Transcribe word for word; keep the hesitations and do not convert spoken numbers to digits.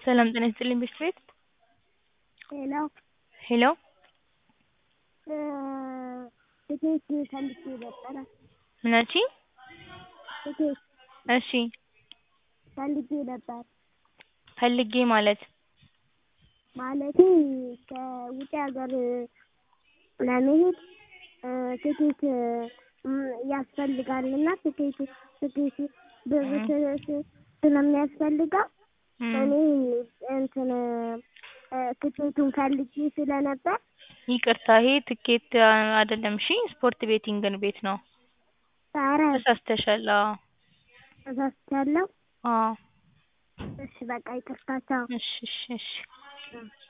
ሰላም ጤና ይስጥልኝ ቤት ቤት ሄሎ ሄሎ ትኬት ፈልጌ ነበረ። ምን አልሽኝ? ትኬት እሺ ፈልጌ ነበር። ፈልጌ ማለት ማለቴ ከውጭ ሀገር ለመሄድ ትኬት ያስፈልጋልና ትኬት ትኬት ብር ስለሚያስፈልገው እኔ እንትን ትኬቱን ፈልጌ ስለነበር። ይቅርታ ይሄ ትኬት አይደለም እሺ ስፖርት ቤቲንግን ቤት ነው። ኧረ ተሳስተሻል። አዎ ተሳስቻለሁ። አዎ እሺ በቃ ይቅርታ ቻው። እሺ እሺ እሺ